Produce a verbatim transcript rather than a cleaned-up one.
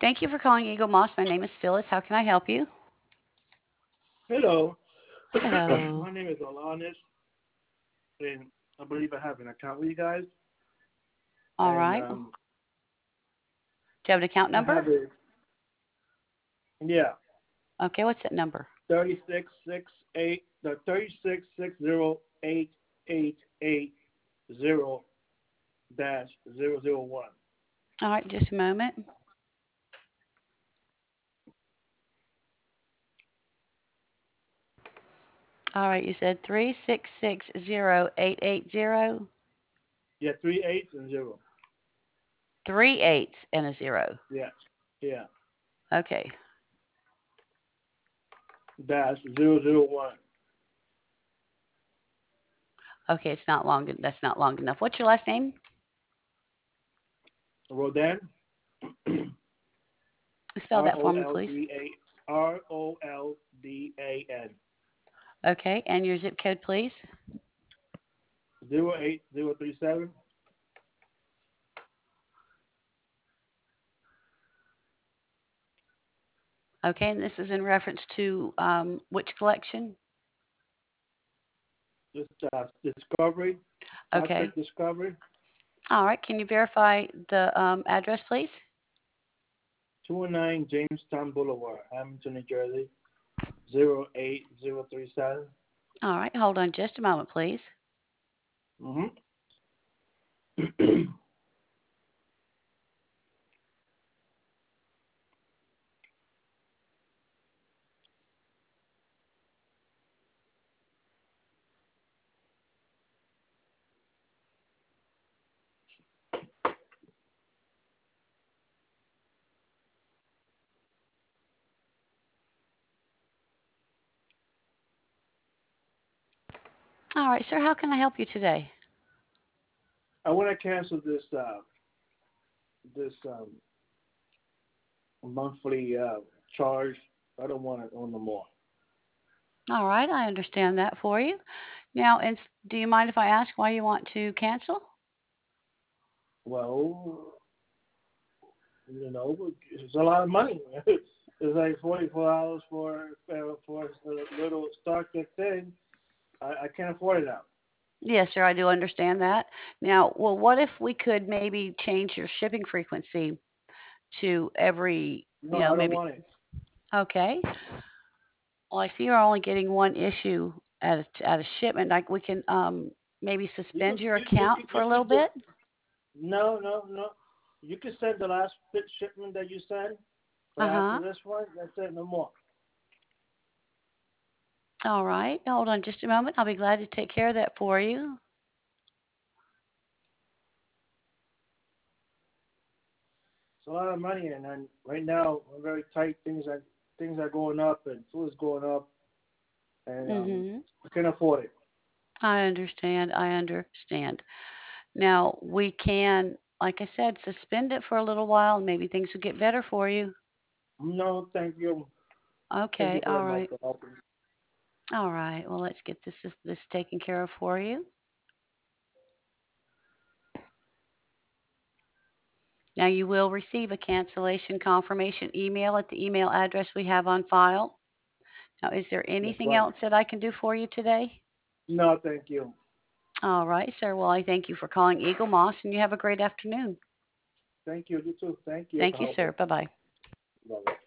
Thank you for calling Eagle Moss. My name is Phyllis. How can I help you? Hello. Hello. My name is Alanis, and I believe I have an account with you guys. All And right. Do um, you have an account I number? have it, yeah, Okay, what's that number? thirty six six eight, the thirty six six zero eight eight eight zero dash zero zero one. All right, just a moment. All right, you said three six six zero eight eight zero Yeah, three eights and zero. three eights and a zero. Yeah, yeah, Okay. dash zero zero one. Okay, it's not long. That's not long enough. What's your last name? Rodan, Spell R that O for me, L please. D A R O L D A N. Okay, and your zip code, please. Zero eight zero three seven. Okay, and this is in reference to um, which collection? Just uh, Discovery, Star Okay. Trek Discovery. All right, can you verify the um, address, please? two oh nine Jamestown Boulevard, Hamilton, New Jersey, zero eight zero three seven. All right, hold on just a moment, please. Mm-hmm. All right, sir, how can I help you today? I want to cancel this uh, this um, monthly uh, charge. I don't want it on no more. All right, I understand that for you. Now, and do you mind if I ask why you want to cancel? Well, you know, it's a lot of money. It's like forty four dollars for uh, for a little Star Trek thing. I, I can't afford it now. Yes, sir, I do understand that. Now, well, what if we could maybe change your shipping frequency to every, No, you know, I don't maybe, want it. okay. Well, I see you're only getting one issue at a, at a shipment. Like we can um, maybe You could suspend your you, you account could for you a little could do. bit. No, no, no. You can send the last fit shipment that you sent, but Uh after huh. this one, that's it, no more. All right. Hold on just a moment. I'll be glad to take care of that for you. It's a lot of money, and then right now I'm very tight. Things are things are going up, and food is going up, and um, Mhm. I can't afford it. I understand. I understand. Now, we can, like I said, suspend it for a little while and maybe things will get better for you. No, thank you. Thank Okay. you very All much right. for helping. All right. Well, let's get this this, this taken care of for you. Now, you will receive a cancellation confirmation email at the email address we have on file. Now, is there That's anything right. else that I can do for you today? No, thank you. All right, sir. Well, I thank you for calling Eagle Moss, and you have a great afternoon. Thank you. You too. Thank you for Thank you, helping. sir. Bye bye. Bye.